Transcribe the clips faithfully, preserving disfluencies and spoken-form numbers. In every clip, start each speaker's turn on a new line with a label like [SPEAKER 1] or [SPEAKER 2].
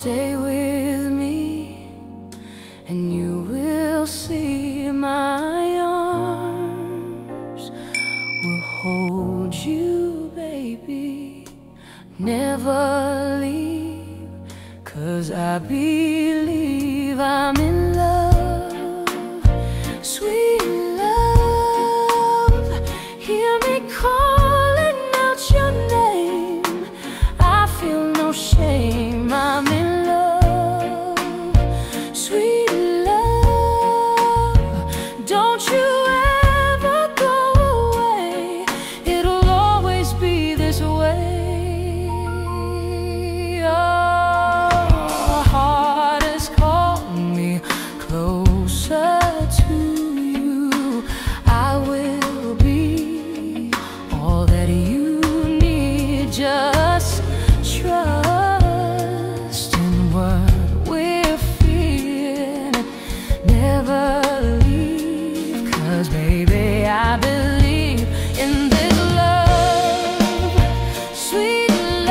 [SPEAKER 1] stay with me, and you will see my arms will hold you, baby. Never leave, 'cause I believe I'm in love, sweet love. Hear me calling out your name. I feel no shame, I'm in love, sweet love. Don't you ever go away, it'll always be this way. Your heart has called me closer to you. I will be all that you need. Just trust in what we're feeling. Never leave, 'cause baby, I believe in this love, sweet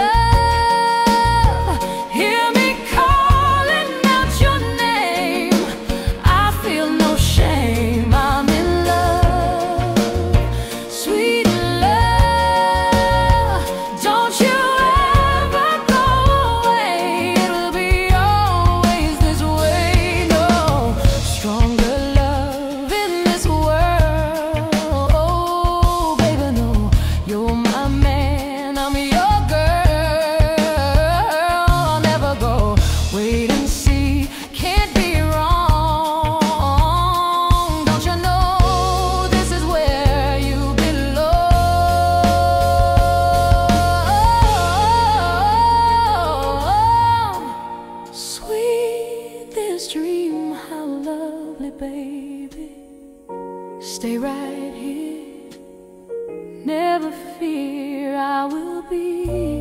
[SPEAKER 1] love. Hear me calling out your name. I feel no shame, I'm in love, sweet love. Don't you ever go away, it'll be always this way. No stronger love in this world. Oh baby, no, you're my man, I'm your girl. I'll never go. Wait and see, can't be wrong. Don't you know this is where you belong? Sweet this dream, how lovely, baby. Stay right here, never fear, I will be